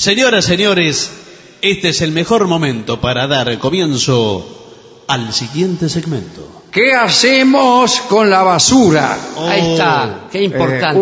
Señoras, señores, este es el mejor momento para dar comienzo al siguiente segmento. ¿Qué hacemos con la basura? Ahí está, qué importante.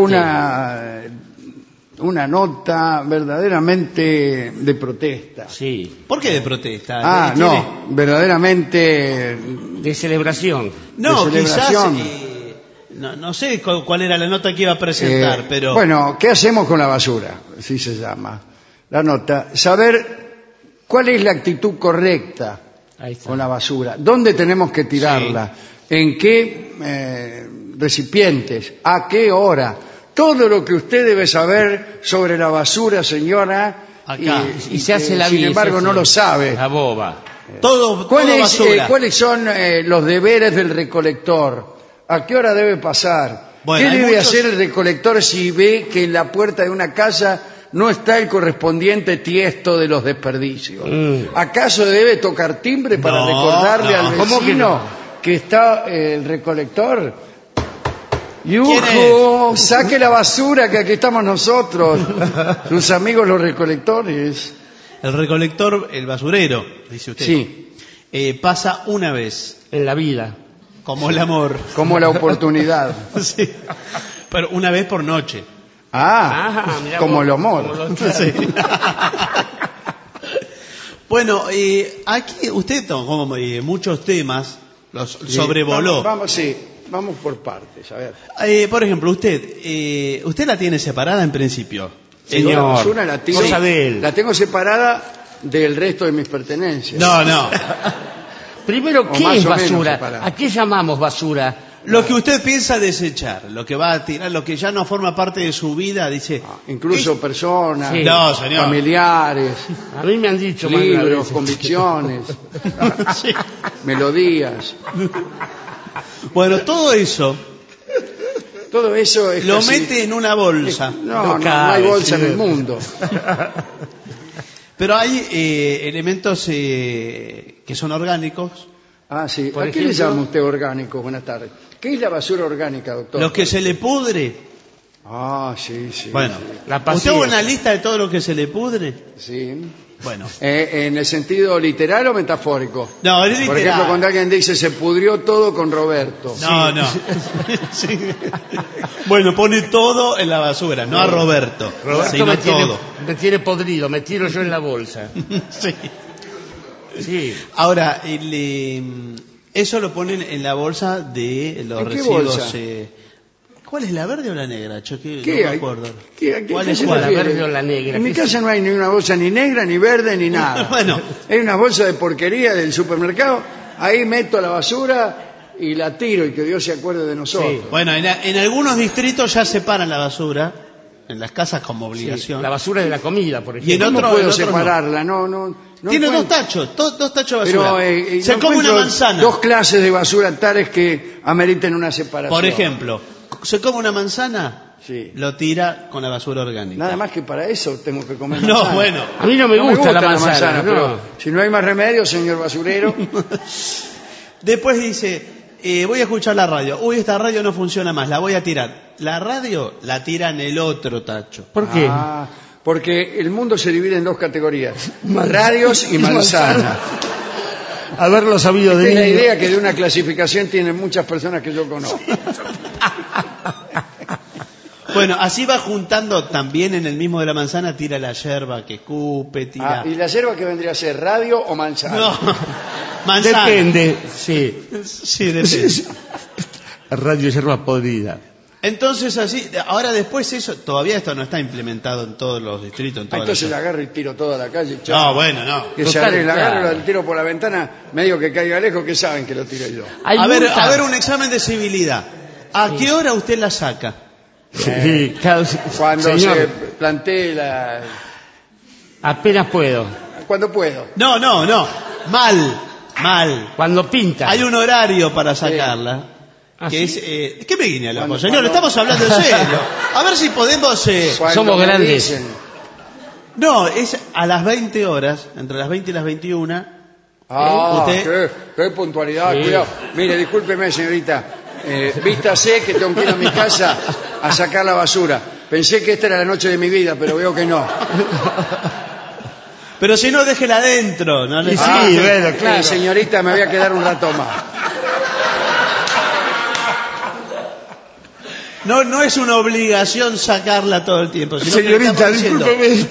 Una nota verdaderamente de protesta. Sí, ¿Por qué de protesta? No, verdaderamente de celebración. No, de celebración. Quizás, no sé cuál era la nota que iba a presentar, pero... Bueno, ¿qué hacemos con la basura? Así se llama la nota. Saber cuál es la actitud correcta con la basura. ¿Dónde tenemos que tirarla? Sí. ¿En qué recipientes? ¿A qué hora? Todo lo que usted debe saber sobre la basura, señora. Acá. Y se hace la sin vida. embargo, no lo sabe. La boba. Todo basura. ¿Cuáles son los deberes del recolector? ¿A qué hora debe pasar? Bueno, ¿Qué debe hacer el recolector si ve que en la puerta de una casa no está el correspondiente tiesto de los desperdicios? ¿Acaso debe tocar timbre para recordarle al vecino que está el recolector? ¡Yujú! Saque la basura, que aquí estamos nosotros, sus amigos los recolectores. El recolector, el basurero, dice usted. Sí. Pasa una vez. En la vida. Como el amor. Como la oportunidad. Sí. Pero una vez por noche. Como vos, el amor. Sí. Bueno, aquí usted tomó muchos temas, los sobrevoló. Vamos por partes, a ver. Por ejemplo, usted la tiene separada en principio. Señor, la basura la tengo separada del resto de mis pertenencias. No. Primero, ¿qué es basura? ¿A qué llamamos basura? Lo que usted piensa desechar, lo que va a tirar, lo que ya no forma parte de su vida, dice... Incluso personas, Sí. No, señor. familiares, A mí me han dicho más de una libros, vez. convicciones, Sí. melodías. Bueno, todo eso es lo casi- mete en una bolsa. No hay cabe, bolsa en sí. el mundo. Pero hay elementos que son orgánicos. Sí. Por ¿A qué le ejemplo- llama usted orgánico? Buenas tardes. ¿Qué es la basura orgánica, doctor? Lo que se le pudre. Sí. Bueno, La ¿usted pasilla. hago una lista de todo lo que se le pudre? Sí. Bueno. ¿En el sentido literal o metafórico? No, es literal. Por ejemplo, cuando alguien dice se pudrió todo con Roberto. No. Sí. Bueno, pone todo en la basura, no a Roberto, sino todo. me tiene podrido, me tiro yo en la bolsa. Sí. Sí. Ahora, eso lo ponen en la bolsa de los ¿En qué residuos. bolsa? ¿Cuál es, la verde o la negra? Yo ¿Qué no me hay? acuerdo. ¿A ¿Cuál qué es se cuál? La refiere? verde o la negra. En mi ¿Qué casa no hay ni una bolsa ni negra, ni verde, ni nada. Bueno. Hay una bolsa de porquería del supermercado. Ahí meto la basura y la tiro y que Dios se acuerde de nosotros. Sí. Bueno, en algunos distritos ya separan la basura, en las casas como obligación. La basura de la comida, por Y en ejemplo. ¿Cómo otro- puedo en otro no. separarla? No Tiene dos encuentro- tachos, dos tachos de basura. Pero se no come una encuentro manzana. dos clases de basura tales que ameriten una separación. Por ejemplo, se come una manzana, Sí. lo tira con la basura orgánica. Nada más que para eso tengo que comer No, manzana. bueno. A mí no me gusta la manzana, pero no. si no hay más remedio, señor basurero. Después dice, voy a escuchar la radio. Uy, esta radio no funciona más, la voy a tirar. La radio la tira en el otro tacho. ¿Por qué? Porque el mundo se divide en dos categorías: radios y manzana. Haberlo sabido Esta de es la niño. idea que de una clasificación tienen muchas personas que yo conozco. Bueno, así va juntando también en el mismo de la manzana, tira la yerba que escupe, tira... ¿Y la yerba que vendría a ser, radio o manzana? No, manzana. Depende, sí. Sí, depende. Radio yerba podrida. Entonces así, ahora después eso, todavía esto no está implementado en todos los distritos. En todas Entonces las... la agarro y tiro toda la calle. Chao. No, bueno, no. Que se Total, arregle, la agarro, claro. la tiro por la ventana, medio que caiga lejos, que saben que lo tiro yo. Hay A ver, multas. un examen de civilidad. ¿A qué hora usted la saca? Sí, claro, Cuando señor, se plantee la... apenas puedo. Cuando puedo. No. Mal. Cuando pinta. Hay un horario para sacarla. ¿Ah, Que sí? es, ¿qué me guiña la Cuando- voz, señor? cuando- Estamos hablando en serio. A ver si podemos... Cuando Somos me grandes. dicen, No, es a las 20 horas, entre las 20 y las 21. Usted- qué puntualidad, Sí. cuidado. Mire, discúlpeme, señorita. Vístase que tengo que ir a mi casa a sacar la basura. Pensé que esta era la noche de mi vida, pero veo que no. Pero si no, déjela adentro. No le... Sí, bueno, claro. Señorita, me voy a quedar un rato más. No es una obligación sacarla todo el tiempo. Sino Señorita, discúlpeme.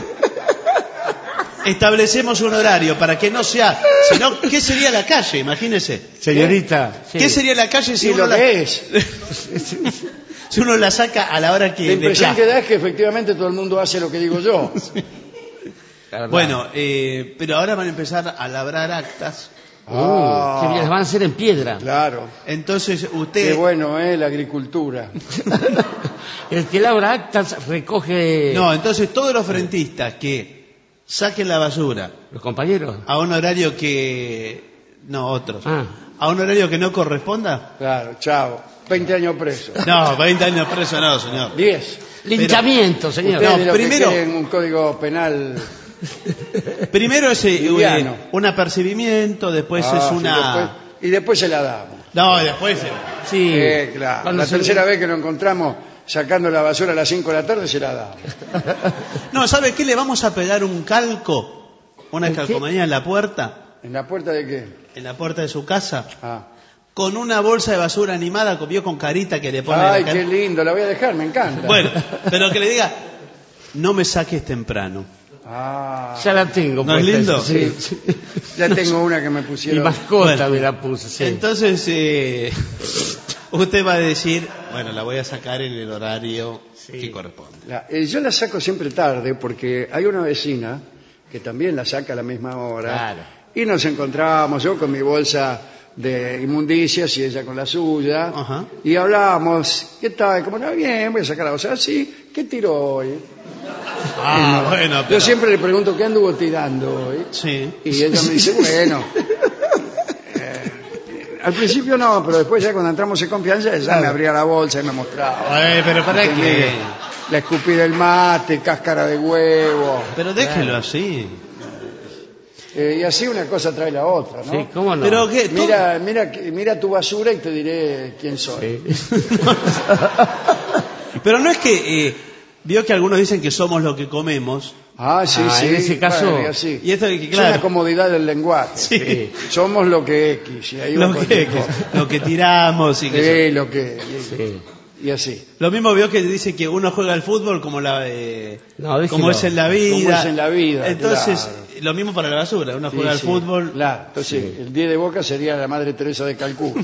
Establecemos un horario para que no sea... Sino, ¿qué sería la calle? Imagínese. Señorita. ¿Qué sería la calle si Y uno lo la... que es. Si uno la saca a la hora que... La impresión que da es que efectivamente todo el mundo hace lo que digo yo. Bueno, pero ahora van a empezar a labrar actas. Que bien, las van a hacer en piedra. Claro. Entonces usted... Qué bueno, la agricultura. El que labra actas recoge... No, entonces todos los frentistas que saquen la basura ¿Los compañeros? a un horario que... No, otros. Ah. A un horario que no corresponda. Claro, chao. 20 años preso. No, 20 años preso no, señor. 10. Linchamiento, señor. Ustedes No, de lo primero- que quieren un código penal. Primero es Liviano. un apercibimiento, después es Sí, una... y después se la damos. No, después... Sí. Claro. Cuando La se- tercera vez que nos encontramos sacando la basura a las 5 de la tarde se la damos. No, ¿sabe qué? Le vamos a pegar un calco, una ¿El qué? calcomanía en la puerta, ¿En la puerta de qué? en la puerta de su casa, Ah. con una bolsa de basura animada, copió con carita que le pone... Ay, la qué lindo, la voy a dejar, me encanta. Bueno, pero que le diga, no me saques temprano. Ah, Ya la tengo. ¿No es puesta lindo? esa, sí. sí. Ya tengo una que me Mi pusieron. mascota Bueno. me la puse, sí. Entonces, usted va a decir, bueno, la voy a sacar en el horario que corresponde. Yo la saco siempre tarde porque hay una vecina que también la saca a la misma hora. Claro. Y nos encontramos, yo con mi bolsa de inmundicias y ella con la suya. Ajá. Y hablábamos, ¿qué tal? ¿Cómo no? Bien, voy a sacar la bolsa. Sí, ¿qué tiró hoy? Ah, bueno, Yo pero... siempre le pregunto, ¿qué anduvo tirando hoy? Sí. Y ella me dice, bueno. Al principio no, pero después ya cuando entramos en confianza, ella me abría la bolsa y me mostraba. Ay, pero para qué... La escupí del mate, cáscara de huevo. Pero déjelo así. Y así una cosa trae la otra, ¿no? Sí, ¿cómo no? Pero qué... Mira tu basura y te diré quién soy. Pero no es que... vio que algunos dicen que somos lo que comemos. Ah, sí, Ah, sí. en ese caso- bueno, y así. Y esto que, Es claro... una comodidad del lenguaje. Sí. Somos lo que X. Y ahí va Lo cualquier que, cosa. lo que tiramos y que... Sí, lo que... Sí. Y así. Lo mismo veo que dice que uno juega al fútbol como No, déjelo. como es en la vida. Como es en la vida, Entonces, claro. lo mismo para la basura. Uno juega al Sí, fútbol. Claro, entonces el 10 de Boca sería la Madre Teresa de Calcuta.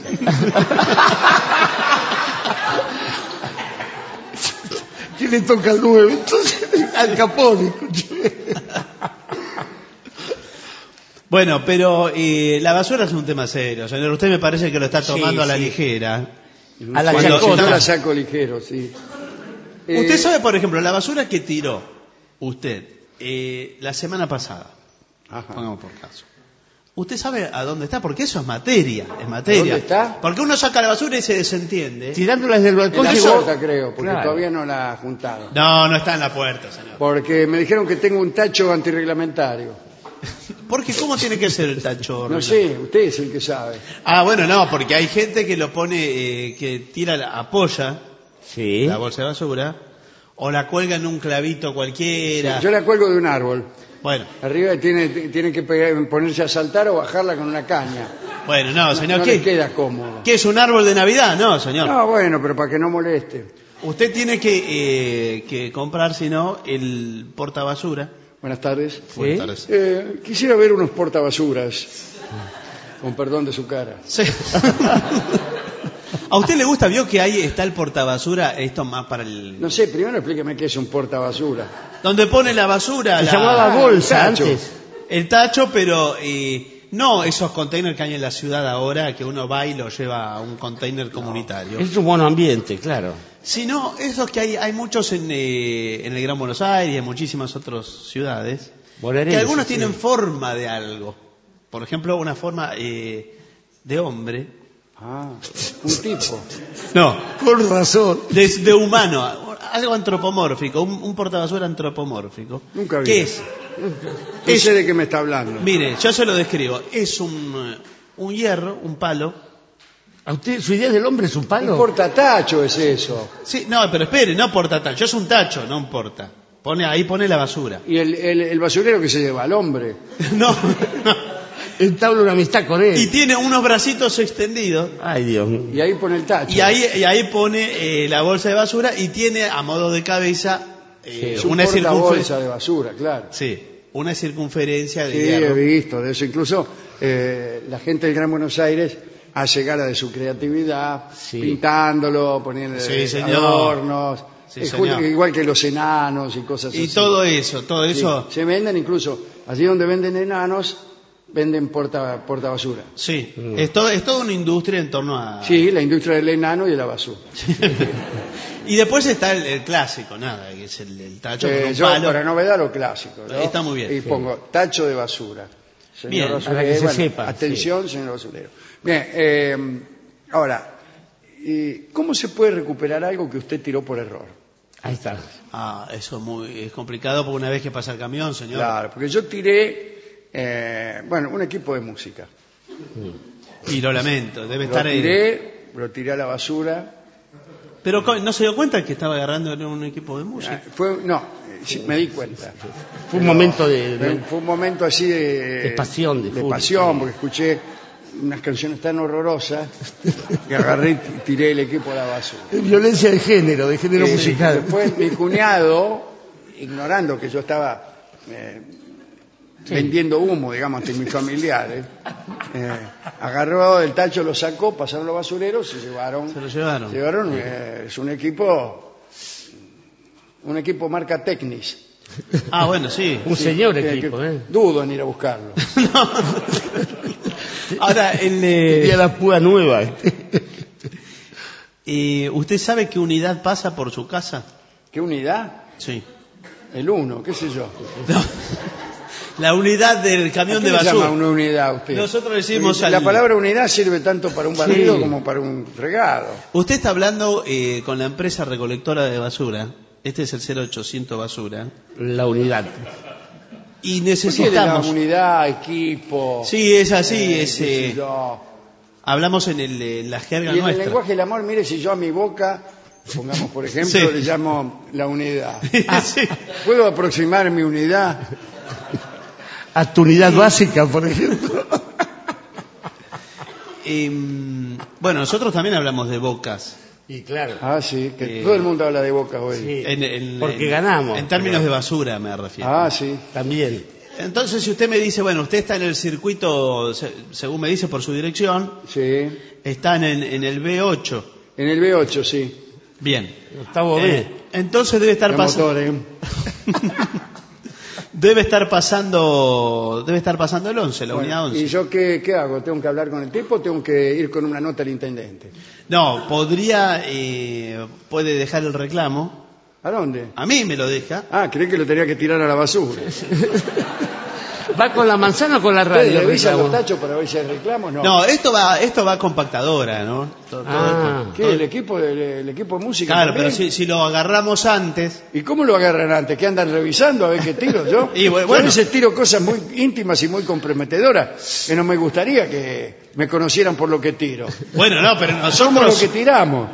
¿Quién le toca el 9? Entonces, al Capone. escuché. Bueno, pero la basura es un tema serio, señor. Usted me parece que lo está tomando a la sí. ligera. A la Cuando- chacota. Yo la saco ligero, sí. Usted sabe, por ejemplo, la basura que tiró usted la semana pasada. Ajá. Pongamos por caso. ¿Usted sabe a dónde está? Porque eso es materia, es materia. ¿Dónde está? Porque uno saca la basura y se desentiende. Tirándolas del En balcón. la llegó- puerta, creo, porque Claro. todavía no la juntaron. No, no está en la puerta, señor. Porque me dijeron que tengo un tacho antirreglamentario. Porque ¿cómo tiene que ser el tacho? No sé, usted es el que sabe. Ah, bueno, no, porque hay gente que lo pone, que apoya Sí. la bolsa de basura, o la cuelga en un clavito cualquiera. Yo la cuelgo de un árbol. Bueno, Arriba tiene que ponerse a saltar o bajarla con una caña. bueno, no, señor, No ¿qué? le queda cómodo. ¿Qué es un árbol de Navidad? No, señor. No, bueno, pero para que no moleste. Usted tiene que comprar, si no, el portabasura. Buenas tardes. Buenas tardes. Quisiera ver unos portabasuras. Con perdón de su cara. Sí. ¿A usted le gusta? ¿Vio que ahí está el portabasura? Esto más para el... No sé, primero explíqueme qué es un portabasura. Donde pone la basura. Se la- llamaba bolsa tacho. antes. El tacho, pero no esos containers que hay en la ciudad ahora, que uno va y lo lleva a un container comunitario. Es un buen ambiente, claro. Sino esos que hay muchos en el Gran Buenos Aires y en muchísimas otras ciudades, Bonaerense, que algunos sí. tienen forma de algo. Por ejemplo, una forma de hombre. Ah, un tipo. No, Con razón. de humano, algo antropomórfico, un portabasura antropomórfico. Nunca vi. ¿Qué es? No sé de qué me está hablando. Mire, yo se lo describo. Es un hierro, un palo. ¿A usted su idea del hombre es un Un palo? portatacho es eso. Sí, no, pero espere, no portatacho, es un tacho, no un porta. Ahí pone la basura. ¿Y el basurero que se lleva? ¿Al hombre? No. Entabla una amistad con él. Y tiene unos bracitos extendidos. Ay, Dios mío. Y ahí pone el tacho. Y ahí pone la bolsa de basura y tiene a modo de cabeza una bolsa de basura, claro. Sí, una circunferencia de Sí, hierro. he visto de eso. Incluso la gente del Gran Buenos Aires hace gala de su creatividad, pintándolo, poniendo adornos. Sí, señor. Igual que los enanos y cosas así. Y todo eso. Sí, se venden incluso, allí donde venden enanos, venden portabasura. Sí, es toda una industria en torno a... Sí, la industria del enano y de la basura. Y después está el clásico, que es el tacho con un yo, palo. para novedad, lo clásico, ¿no? Está muy bien. Y pongo tacho de basura. Señor Bien, basurero, para que se sepa. Atención, señor basurero. Bien, ahora, ¿cómo se puede recuperar algo que usted tiró por error? Ahí está. Eso es complicado porque una vez que pasa el camión, señor. Claro, porque yo tiré, un equipo de música. Y lo lamento, debe estar ahí. Lo tiré a la basura. Pero ¿no se dio cuenta que estaba agarrando un equipo de música? Sí, me di cuenta. Fue un momento Fue un momento así de pasión. De pasión, porque escuché unas canciones tan horrorosas que agarré y tiré el equipo a la basura. Violencia de género musical. Después mi cuñado, ignorando que yo estaba vendiendo humo, digamos, ante mis familiares, agarró el tacho, lo sacó, pasaron los basureros, se lo llevaron. Es un equipo marca Technis. Bueno, sí. Un señor equipo, Dudo en ir a buscarlo. Ahora, y a la púa nueva. ¿Usted sabe qué unidad pasa por su casa? ¿Qué unidad? Sí. El 1, qué sé yo. No. La unidad del camión de basura. ¿Qué llama una unidad usted? Nosotros decimos La palabra unidad sirve tanto para un barrido como para un regado. Usted está hablando con la empresa recolectora de basura. Este es el 0800 basura. La unidad. Y necesitamos... La unidad, equipo... Sí, es así. Hablamos en la jerga nuestra. Y en el lenguaje del amor, mire, si yo a mi boca, pongamos por ejemplo, le llamo la unidad. Sí. ¿Puedo aproximar mi unidad? A tu unidad básica, por ejemplo. Nosotros también hablamos de bocas. Y claro. Sí, que todo el mundo habla de bocas hoy. Sí, porque ganamos. En términos de basura me refiero. Sí. También. Entonces, si usted me dice, usted está en el circuito, según me dice por su dirección, sí, está en el B8. En el B8, sí. Bien. Octavo B. Entonces debe estar pasando... Debe estar pasando el 11, la unidad 11. ¿Y yo qué hago? ¿Tengo que hablar con el tipo o tengo que ir con una nota al intendente? No, puede dejar el reclamo. ¿A dónde? A mí me lo deja. Creí que lo tenía que tirar a la basura. ¿Va con la manzana o con la radio? ¿Revisan los tachos para ver si hay reclamos? No, esto va a compactadora, ¿no? ¿Qué? ¿El equipo de música? Claro, también? pero si lo agarramos antes... ¿Y cómo lo agarran antes? ¿Que andan revisando a ver qué tiro yo? Y bueno, yo a veces tiro cosas muy íntimas y muy comprometedoras que no me gustaría que me conocieran por lo que tiro. Bueno, no, pero nosotros... Somos los que tiramos.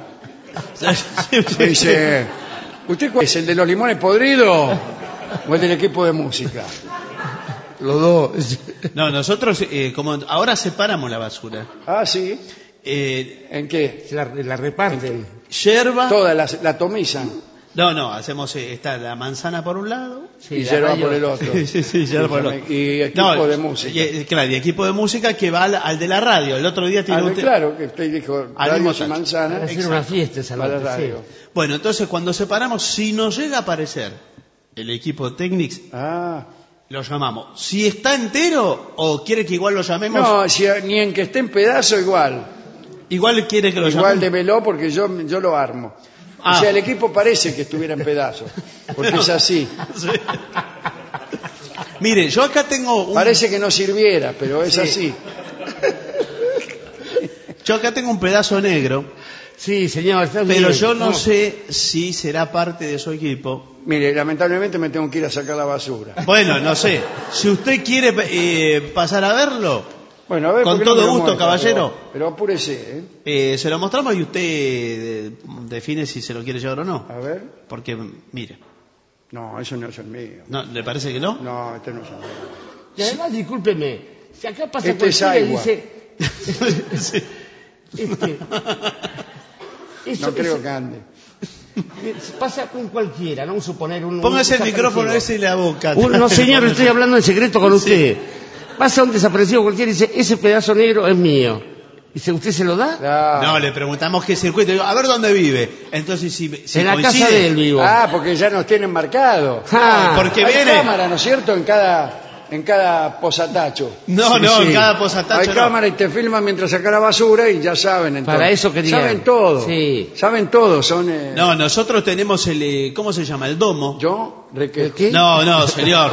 Dice, ¿usted cuál es, el de los limones podridos o el del equipo de música? Los dos. No, nosotros, como ahora separamos la basura. Sí. ¿En qué? La reparten. Yerba. Toda la atomizan. No, hacemos, está la manzana por un lado. Y yerba por el otro. Sí, yerba por el otro. Y equipo de música. Y equipo de música que va al de la radio. El otro día tiene usted... Claro, que usted dijo radio y manzana. Hacer una fiesta esa noche. Radio. Bueno, entonces cuando separamos, si nos llega a aparecer el equipo Technics... Lo llamamos. Si está entero o quiere que igual lo llamemos... No, ni en que esté en pedazo igual. Igual quiere que lo llamemos. Igual démelo porque yo lo armo. O sea, el equipo parece que estuviera en pedazos, porque es así. Sí. Mire, yo acá tengo Parece que no sirviera, pero es así. Yo acá tengo un pedazo negro. Sí, señor, está bien. Pero yo no sé si será parte de su equipo. Mire, lamentablemente me tengo que ir a sacar la basura. Bueno, no sé. Si usted quiere pasar a verlo, bueno, a ver, con todo gusto, caballero. Pero apúrese, se lo mostramos y usted define si se lo quiere llevar o no. A ver. Porque, mire. No, eso no es el mío. ¿No? ¿Le parece que no? No, este no es el mío. Y además, discúlpeme, si acá pasa Este es cualquiera y agua. dice... No creo que ande. Pasa con cualquiera, no suponer un... Póngase el micrófono ese en la boca. No, señor, estoy hablando en secreto con usted. Pasa un desaparecido cualquiera y dice, ese pedazo negro es mío. Dice, ¿usted se lo da? No, le preguntamos qué circuito. Digo, a ver dónde vive. Entonces, si en la coincide... casa de él vivo. Porque ya nos tienen marcados. Porque Hay viene... cámara, ¿no es cierto? En cada posatacho. No, en cada posatacho Hay no. cámara y te filman mientras sacas la basura y ya saben. Entonces. Para eso quería. Saben todo. Sí. Saben todo. Son. No, nosotros tenemos el... ¿Cómo se llama? El domo. Yo, ¿Qué? No, señor.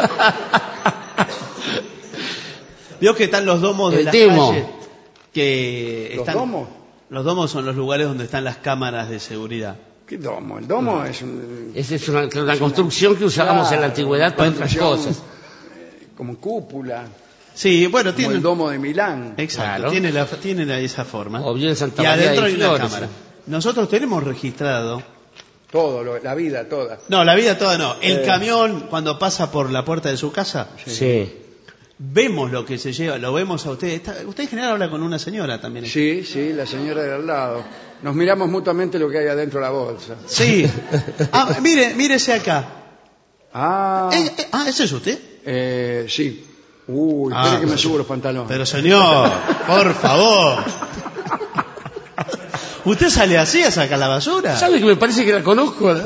Vio que están los domos de El las demo. calles. Que ¿Los están... domos? Los domos son los lugares donde están las cámaras de seguridad. ¿Qué domo? El domo es un. Esa es una construcción que usábamos en la antigüedad para otras construcción, cosas. Como cúpula. Sí, bueno, Como tiene... el domo de Milán. Exacto, Claro. tiene esa forma. O bien Santa Y María adentro de hay una Flores, cámara. sí. Nosotros tenemos registrado... Todo, la vida toda. No, la vida toda no. El camión, cuando pasa por la puerta de su casa, Sí. vemos lo que se lleva, lo vemos a usted. Usted en general habla con una señora también. Sí, la señora de al lado. Nos miramos mutuamente lo que hay adentro de la bolsa. Sí. Mírese acá. ¿Ese es usted? Sí. Espere que me subo los pantalones. Pero señor, por favor. ¿Usted sale así a sacar la basura? ¿Sabe que me parece que la conozco?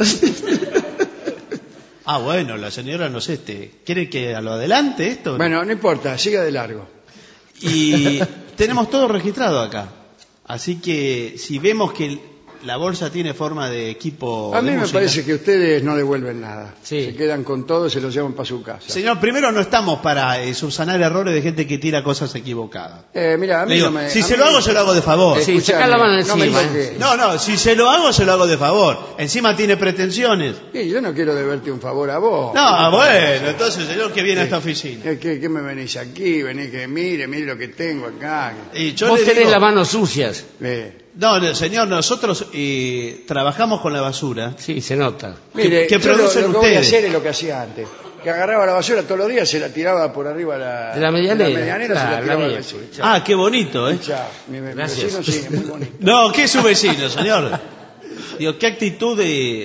Bueno, la señora, no sé, ¿quiere que a lo adelante esto? Bueno, no importa, siga de largo. Y tenemos todo registrado acá. Así que si vemos que la bolsa tiene forma de equipo A mí de me música... parece que ustedes no devuelven nada. Sí. Se quedan con todo y se lo llevan para su casa. Señor, primero no estamos para subsanar errores de gente que tira cosas equivocadas. Mira, a mí Le digo, no me... si a se mí- lo hago, se lo hago de favor. Sí, Escúchame, saca la mano no me encima, toques. No, si se lo hago, se lo hago de favor. Encima tiene pretensiones. Sí, yo no quiero deberte un favor a vos. No, bueno, entonces, señor, que viene a esta oficina. ¿Qué me venís aquí? Venís que mire lo que tengo acá. Y yo Vos le tenés digo, las manos sucias. no, señor, nosotros trabajamos con la basura. Sí, se nota. Mire, que yo producen lo que voy a ustedes. hacer es lo que hacía antes. Que agarraba la basura todos los días, se la tiraba por arriba De la medianera. se la Claro, tiraba la al mía. vecino. Qué bonito, ¿eh? Chao. Mi Gracias. vecino sí, es muy bonito. No, ¿qué es su vecino, señor? Digo, qué actitud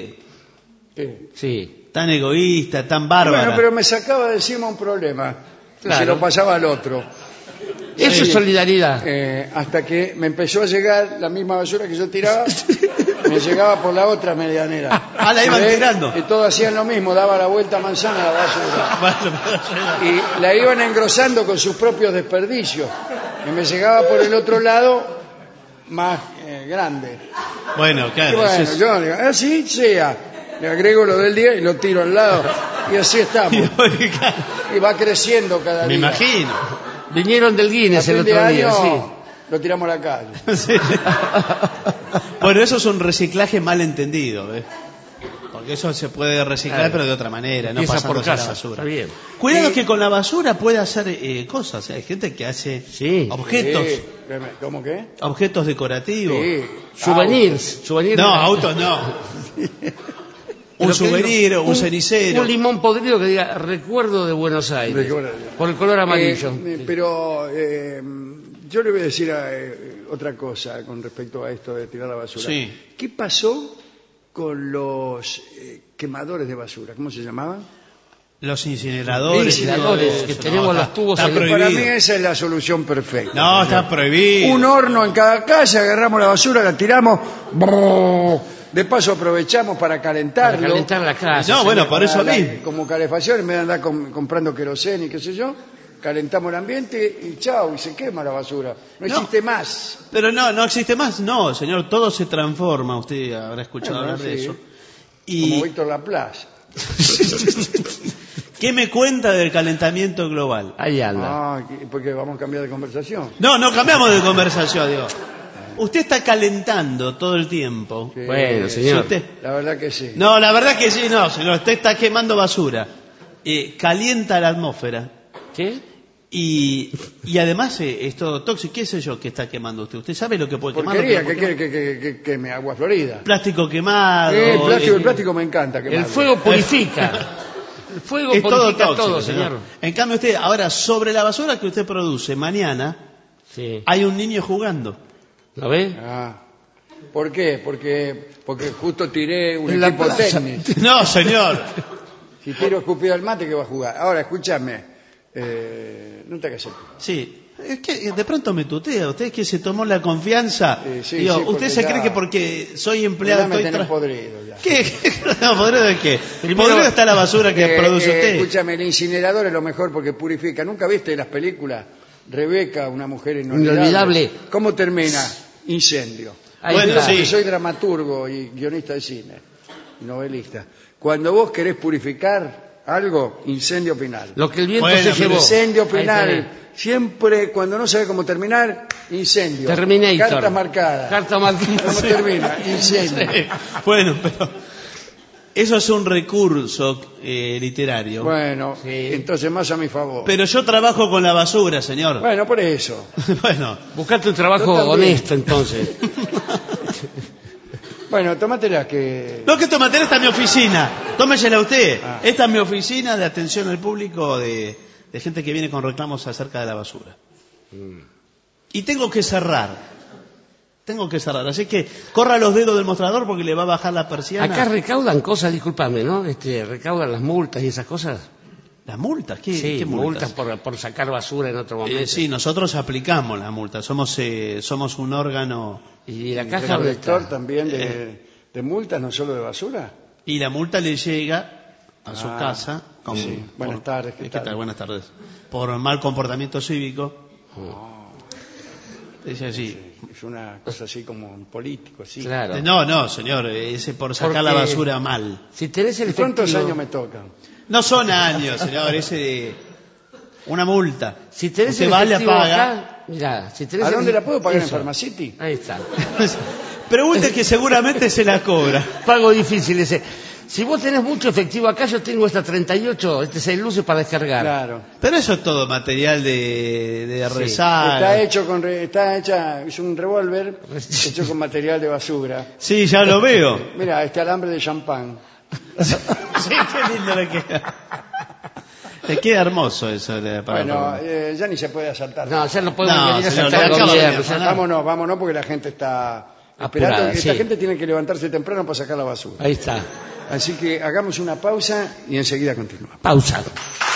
Sí. tan egoísta, tan bárbara. Bueno, pero me sacaba de encima un problema. Y Claro. se lo pasaba al otro. Eso es solidaridad. Hasta que me empezó a llegar la misma basura que yo tiraba, me llegaba por la otra medianera. La iban tirando. Y todos hacían lo mismo, daba la vuelta a manzana a la basura. Y la iban engrosando con sus propios desperdicios. Y me llegaba por el otro lado más grande. Bueno, Y claro. bueno, eso es- yo digo, así sea. Le agrego lo del día y lo tiro al lado. Y así estamos. Y va creciendo cada día. Me imagino. Vinieron del A Guinness el fin de otro día, año sí. lo tiramos a la calle. Sí. Bueno, eso es un reciclaje mal entendido, ¿ves? Porque eso se puede reciclar, Claro. pero de otra manera, no Empieza pasándose por a la casa. basura. Está bien. Cuidado que con la basura puede hacer cosas. Hay gente que hace Sí. objetos, Sí. ¿Cómo qué? objetos decorativos. Sí. Souvenirs. No, autos no. Un Pero que souvenir, un cenicero. Un limón podrido que diga recuerdo de Buenos Aires. Recuerdo. Por el color amarillo. Pero yo le voy a decir otra cosa con respecto a esto de tirar la basura. Sí. ¿Qué pasó con los quemadores de basura? ¿Cómo se llamaban? Los incineradores. Incineradores, todo que eso. tenemos los tubos está en- prohibido. Para mí esa es la solución perfecta. No, está prohibido. Un horno en cada casa, agarramos la basura, la tiramos. ¡brrr! De paso aprovechamos para calentarlo. Para calentar la casa. No, bueno, señor. por eso Para mismo. como calefacción, en vez de andar comprando queroseno y qué sé yo, calentamos el ambiente y chao, y se quema la basura. No No. existe más. Pero no existe más. No, señor, todo se transforma. Usted habrá escuchado Bueno, hablar de sí. eso. Como Y Víctor Laplace. ¿qué me cuenta del calentamiento global? Ahí anda. Porque vamos a cambiar de conversación. No cambiamos de conversación, digo. Usted está calentando todo el tiempo. Sí. Bueno, Si señor. usted- La verdad que sí. No, la verdad que sí, no, señor. Usted está quemando basura. Calienta la atmósfera. ¿Qué? Y además es todo tóxico. ¿Qué sé yo que está quemando usted? ¿Usted sabe lo que puede quemar? Porquería, ¿qué quiere que queme? Agua Florida. Plástico quemado. El plástico me encanta quemarlo. El fuego purifica. El fuego es purifica todo tóxico, todo, señor. En cambio usted, ahora, sobre la basura que usted produce mañana, Sí. hay un niño jugando. ¿Lo ve? ¿Por qué? Porque justo tiré un En la equipo plaza. técnico. No, señor. Si tiro escupido al mate, ¿qué va a jugar? Ahora, escúchame. No te hagas el... Sí. Es que de pronto me tutea. Usted es que se tomó la confianza. Sí, Digo, sí, usted se ya- cree que porque soy empleado... Ya me estoy tenés podrido ya. ¿Qué? No, ¿podrido de qué? Primero- Podrido está la basura que produce usted. Escúchame, el incinerador es lo mejor porque purifica. ¿Nunca viste las películas? Rebeca, una mujer Inolvidable. ¿Cómo termina? Incendio. Ahí Bueno, está. sí. Yo soy dramaturgo y guionista de cine, y novelista. Cuando vos querés purificar algo, incendio final. Lo que el viento Bueno, se pero llevó. Incendio Ahí final. tenés. Siempre, cuando no sabe cómo terminar, incendio. Terminator. Carta marcada. Carta marcada. ¿Cómo termina? Incendio. Sí. Bueno, pero eso es un recurso literario. Bueno, Sí. entonces más a mi favor. Pero yo trabajo con la basura, señor. Bueno, por eso. Bueno, Buscate un trabajo Yo también. honesto, entonces. Bueno, tómatela que... no, que tomatera está en mi oficina. Tómesela usted. Ah. Esta es mi oficina de atención al público de gente que viene con reclamos acerca de la basura. Y tengo que cerrar. Así que corra los dedos del mostrador porque le va a bajar la persiana. Acá recaudan cosas, discúlpame, ¿no? Recaudan las multas y esas cosas. ¿Las multas? ¿Qué, Sí, qué multas multas? por sacar basura en otro momento. Sí, nosotros aplicamos las multas. Somos un órgano. Y la caja dónde Recolector está. también de multas, no solo de basura. Y la multa le llega a su casa. Sí. Buenas tardes, ¿qué tal? Buenas tardes. Por mal comportamiento cívico. Dice así. Es una cosa así como un político, sí. Claro. No, señor, es por sacar Porque- la basura mal. Si tenés el efectivo... ¿Cuántos años me tocan? No son años, señor, es una multa. Si tenés Usted el va, la efectivo paga. acá, mirá, si tenés ¿A el- dónde la puedo pagar? ¿En Eso. Pharmacity? Ahí está. Pregunte que seguramente se la cobra. Pago difícil ese. Si vos tenés mucho efectivo acá, yo tengo esta 38, este 6 luces para descargar. Claro. Pero eso es todo material de Sí. rezar. Es un revólver hecho con material de basura. Sí, ya lo veo. Mira, este alambre de champán. Sí, qué lindo le queda. Le queda hermoso eso. Bueno, ya ni se puede asaltar. No, ya no podemos No, venir a señor, saltar le al acabo de gobierno. llamar. ya- Vámonos porque la gente está Apurada, esperando. Esta sí. gente tiene que levantarse temprano para sacar la basura. Ahí está. Así que hagamos una pausa y enseguida continuamos. Pausa.